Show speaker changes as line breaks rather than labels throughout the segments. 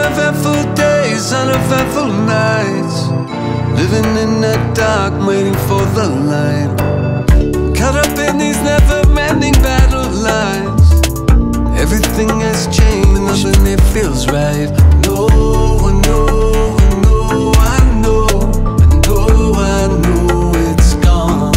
Uneventful days, uneventful nights, living in the dark, waiting for the light. Caught up in these never-ending battle lines. Everything has changed, nothing it feels right. No, I know, I know, I know, I know, I know it's gone.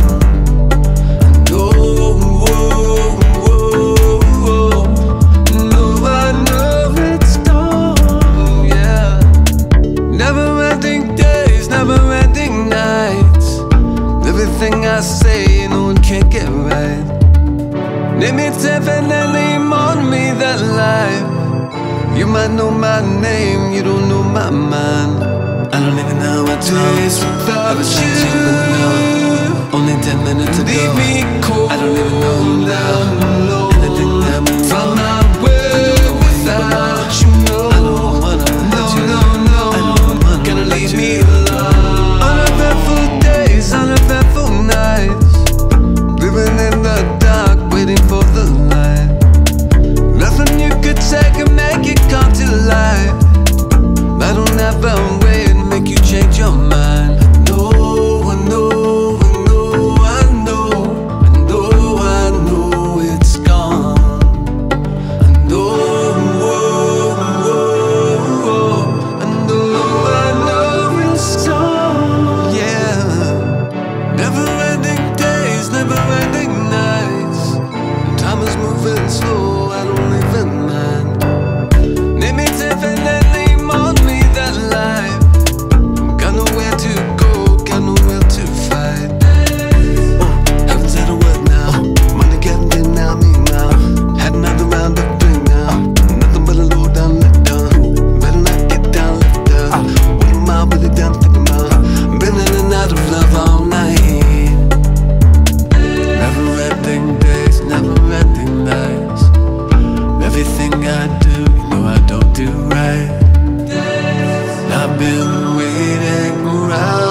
I know, whoa, whoa, whoa. No, I know it's gone, yeah. Never-ending days, never-ending nights. Everything I say, no one can get right. Name it definitely on me that life. You might know my name, you don't know my mind. I don't even know what days without you. Only 10 minutes ago, leave me cold. I don't even know now. Anything that moves on my way without you. I don't wanna let you know. Gonna leave me alone. Uneventful days, uneventful nights, living in the dark, waiting for the light. Nothing you could say can make it come to life. I don't have a way to make you change your mind. No, I know, I know, I know, I know, I know it's gone. I know, whoa, whoa, whoa. I know it's gone. Yeah. Never-ending days, never-ending nights. Time is moving slow, I don't even mind. Name it definitely on me that life. Got nowhere to go, got nowhere to fight. Haven't said a word now. Money getting in now, me now. Had another round of drink now. Nothing but a low down, let down. Better not get down, left down. What am I really down to think about? Been in and out of love all night. Never-ending days, never-ending nights. Everything I do, you know I don't do right. I've been waiting around.